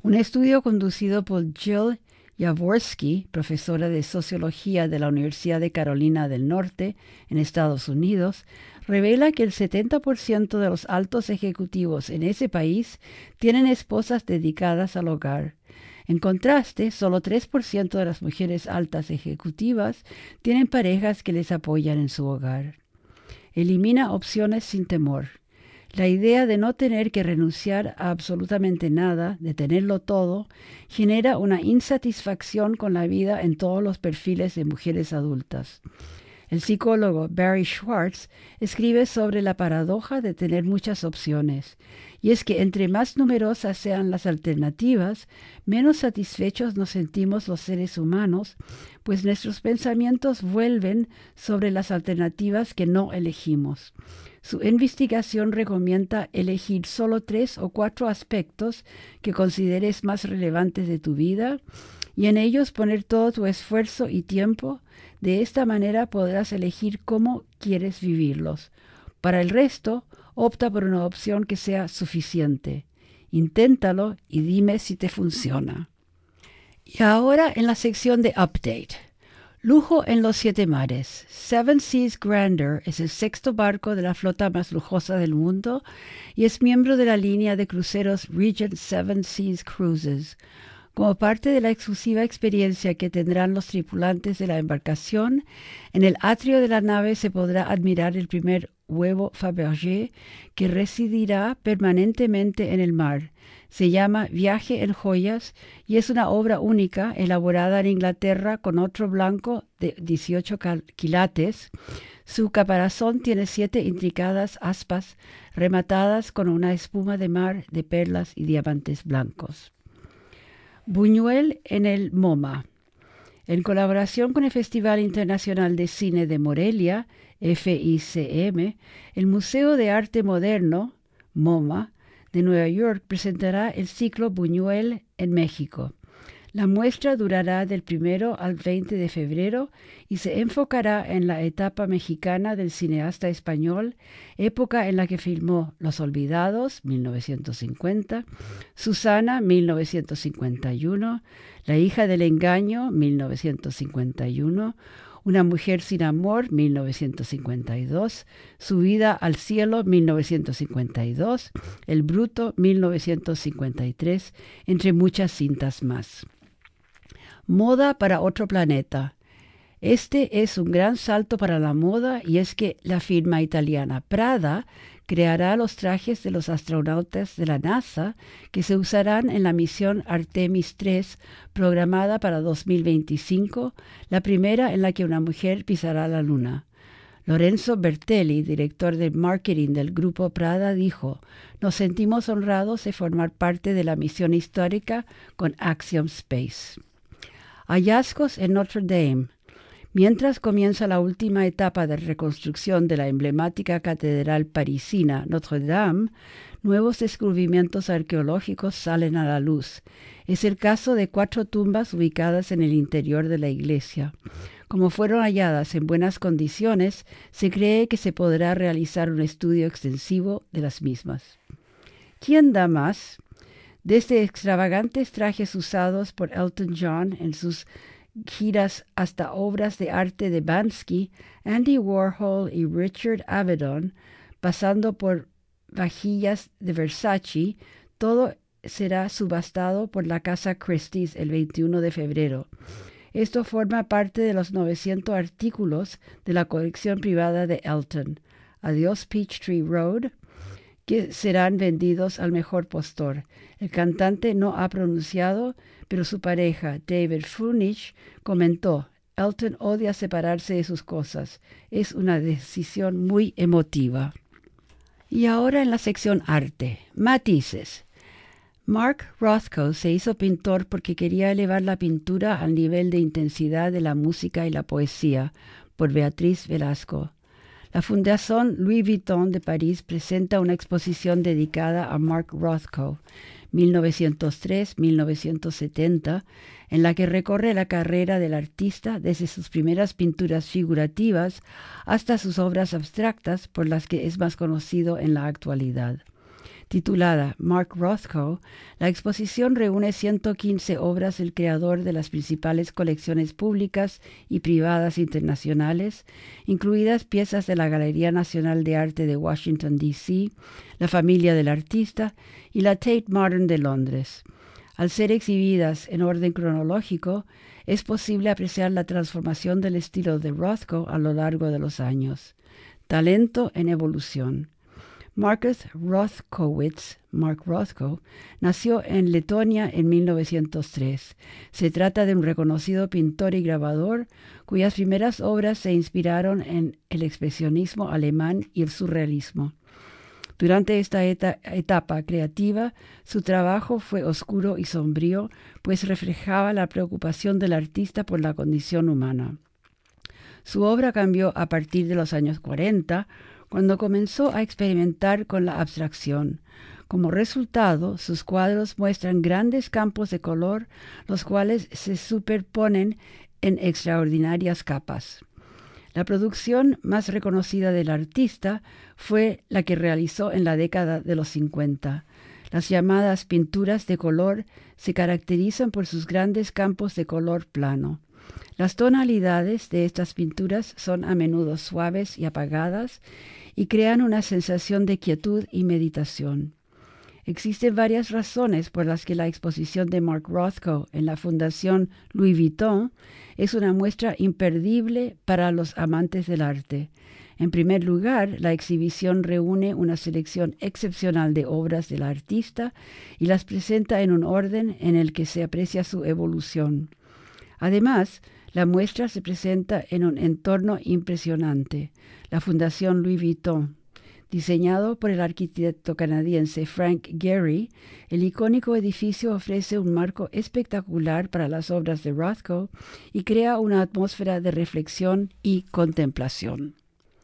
Un estudio conducido por Jill Jaworski, profesora de Sociología de la Universidad de Carolina del Norte, en Estados Unidos, revela que el setenta por ciento de los altos ejecutivos en ese país tienen esposas dedicadas al hogar. En contraste, solo tres por ciento de las mujeres altas ejecutivas tienen parejas que les apoyan en su hogar. Elimina opciones sin temor. La idea de no tener que renunciar a absolutamente nada, de tenerlo todo, genera una insatisfacción con la vida en todos los perfiles de mujeres adultas. El psicólogo Barry Schwartz escribe sobre la paradoja de tener muchas opciones, y es que entre más numerosas sean las alternativas, menos satisfechos nos sentimos los seres humanos, pues nuestros pensamientos vuelven sobre las alternativas que no elegimos. Su investigación recomienda elegir solo tres o cuatro aspectos que consideres más relevantes de tu vida y en ellos poner todo tu esfuerzo y tiempo. De esta manera podrás elegir cómo quieres vivirlos. Para el resto, opta por una opción que sea suficiente. Inténtalo y dime si te funciona. Y ahora en la sección de Update. Lujo en los siete mares. Seven Seas Grandeur es el sexto barco de la flota más lujosa del mundo y es miembro de la línea de cruceros Regent Seven Seas Cruises. Como parte de la exclusiva experiencia que tendrán los tripulantes de la embarcación, en el atrio de la nave se podrá admirar el primer huevo Fabergé que residirá permanentemente en el mar. Se llama Viaje en Joyas y es una obra única elaborada en Inglaterra con otro blanco de dieciocho quilates. Su caparazón tiene siete intricadas aspas rematadas con una espuma de mar de perlas y diamantes blancos. Buñuel en el MoMA. En colaboración con el Festival Internacional de Cine de Morelia, F I C M, el Museo de Arte Moderno, MoMA, de Nueva York presentará el ciclo Buñuel en México. La muestra durará del primero al veinte de febrero y se enfocará en la etapa mexicana del cineasta español, época en la que filmó Los Olvidados, mil novecientos cincuenta, Susana, mil novecientos cincuenta y uno, La hija del engaño, mil novecientos cincuenta y uno, Una mujer sin amor, mil novecientos cincuenta y dos, Subida al cielo, mil novecientos cincuenta y dos, El bruto, mil novecientos cincuenta y tres, entre muchas cintas más. Moda para otro planeta. Este es un gran salto para la moda y es que la firma italiana Prada creará los trajes de los astronautas de la NASA que se usarán en la misión Artemis tres programada para dos mil veinticinco, la primera en la que una mujer pisará la Luna. Lorenzo Bertelli, director de marketing del grupo Prada, dijo: "Nos sentimos honrados de formar parte de la misión histórica con Axiom Space". Hallazgos en Notre Dame. Mientras comienza la última etapa de reconstrucción de la emblemática catedral parisina Notre Dame, nuevos descubrimientos arqueológicos salen a la luz. Es el caso de cuatro tumbas ubicadas en el interior de la iglesia. Como fueron halladas en buenas condiciones, se cree que se podrá realizar un estudio extensivo de las mismas. ¿Quién da más? Desde extravagantes trajes usados por Elton John en sus giras hasta obras de arte de Banksy, Andy Warhol y Richard Avedon, pasando por vajillas de Versace, todo será subastado por la Casa Christie's el veintiuno de febrero. Esto forma parte de los novecientos artículos de la colección privada de Elton. Adiós Peachtree Road, que serán vendidos al mejor postor. El cantante no ha pronunciado, pero su pareja, David Furnish, comentó: Elton odia separarse de sus cosas. Es una decisión muy emotiva. Y ahora en la sección arte, matices. Mark Rothko se hizo pintor porque quería elevar la pintura al nivel de intensidad de la música y la poesía, por Beatriz Velasco. La Fundación Louis Vuitton de París presenta una exposición dedicada a Mark Rothko, mil novecientos tres a mil novecientos setenta, en la que recorre la carrera del artista desde sus primeras pinturas figurativas hasta sus obras abstractas, por las que es más conocido en la actualidad. Titulada Mark Rothko, la exposición reúne ciento quince obras del creador de las principales colecciones públicas y privadas internacionales, incluidas piezas de la Galería Nacional de Arte de Washington, D C, la familia del artista y la Tate Modern de Londres. Al ser exhibidas en orden cronológico, es posible apreciar la transformación del estilo de Rothko a lo largo de los años. Talento en evolución. Marcus Rothkowitz, Mark Rothko, nació en Letonia en mil novecientos tres. Se trata de un reconocido pintor y grabador cuyas primeras obras se inspiraron en el expresionismo alemán y el surrealismo. Durante esta eta- etapa creativa, su trabajo fue oscuro y sombrío, pues reflejaba la preocupación del artista por la condición humana. Su obra cambió a partir de los años cuarenta, cuando comenzó a experimentar con la abstracción. Como resultado, sus cuadros muestran grandes campos de color, los cuales se superponen en extraordinarias capas. La producción más reconocida del artista fue la que realizó en la década de los cincuenta. Las llamadas pinturas de color se caracterizan por sus grandes campos de color plano. Las tonalidades de estas pinturas son a menudo suaves y apagadas y crean una sensación de quietud y meditación. Existen varias razones por las que la exposición de Mark Rothko en la Fundación Louis Vuitton es una muestra imperdible para los amantes del arte. En primer lugar, la exhibición reúne una selección excepcional de obras del artista y las presenta en un orden en el que se aprecia su evolución. Además, la muestra se presenta en un entorno impresionante. La Fundación Louis Vuitton, diseñado por el arquitecto canadiense Frank Gehry, el icónico edificio ofrece un marco espectacular para las obras de Rothko y crea una atmósfera de reflexión y contemplación.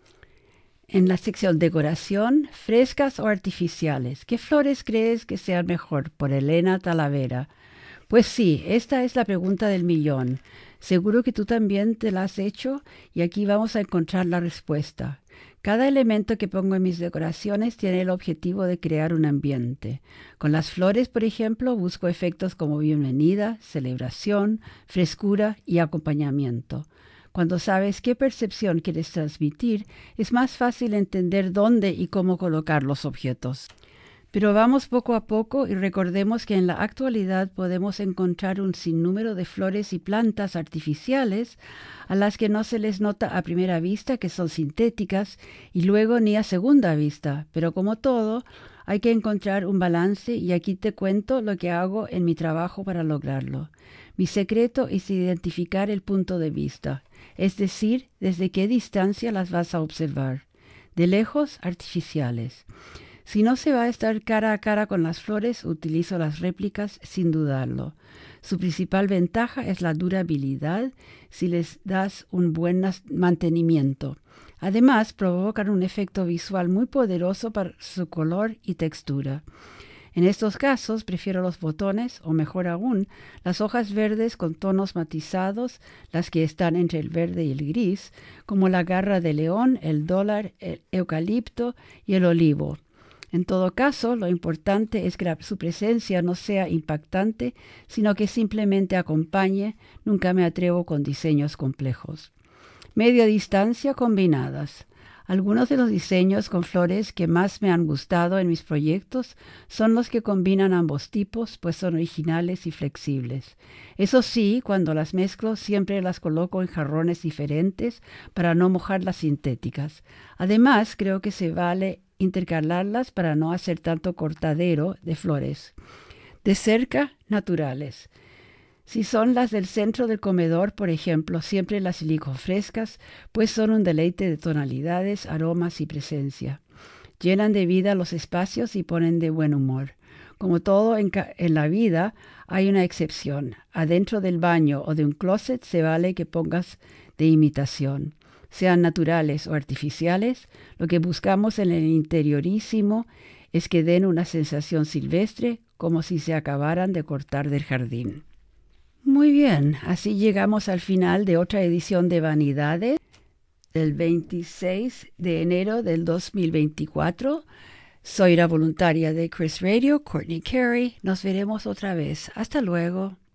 En la sección decoración, frescas o artificiales. ¿Qué flores crees que sean mejor? Por Elena Talavera. Pues sí, esta es la pregunta del millón. Seguro que tú también te la has hecho y aquí vamos a encontrar la respuesta. Cada elemento que pongo en mis decoraciones tiene el objetivo de crear un ambiente. Con las flores, por ejemplo, busco efectos como bienvenida, celebración, frescura y acompañamiento. Cuando sabes qué percepción quieres transmitir, es más fácil entender dónde y cómo colocar los objetos. Pero vamos poco a poco y recordemos que en la actualidad podemos encontrar un sinnúmero de flores y plantas artificiales a las que no se les nota a primera vista que son sintéticas y luego ni a segunda vista. Pero como todo, hay que encontrar un balance y aquí te cuento lo que hago en mi trabajo para lograrlo. Mi secreto es identificar el punto de vista, es decir, desde qué distancia las vas a observar. De lejos, artificiales. Si no se va a estar cara a cara con las flores, utilizo las réplicas sin dudarlo. Su principal ventaja es la durabilidad si les das un buen mantenimiento. Además, provocan un efecto visual muy poderoso por su color y textura. En estos casos, prefiero los botones, o mejor aún, las hojas verdes con tonos matizados, las que están entre el verde y el gris, como la garra de león, el dólar, el eucalipto y el olivo. En todo caso, lo importante es que su presencia no sea impactante, sino que simplemente acompañe. Nunca me atrevo con diseños complejos. Media distancia combinadas. Algunos de los diseños con flores que más me han gustado en mis proyectos son los que combinan ambos tipos, pues son originales y flexibles. Eso sí, cuando las mezclo siempre las coloco en jarrones diferentes para no mojar las sintéticas. Además, creo que se vale intercalarlas para no hacer tanto cortadero de flores. De cerca, naturales. Si son las del centro del comedor, por ejemplo, siempre las elijo frescas, pues son un deleite de tonalidades, aromas y presencia. Llenan de vida los espacios y ponen de buen humor. Como todo en, en la vida, hay una excepción. Adentro del baño o de un closet se vale que pongas de imitación. Sean naturales o artificiales, lo que buscamos en el interiorísimo es que den una sensación silvestre, como si se acabaran de cortar del jardín. Muy bien, así llegamos al final de otra edición de Vanidades del veintiséis de enero del dos mil veinticuatro. Soy la voluntaria de Chris Radio, Courtney Carey. Nos veremos otra vez. Hasta luego.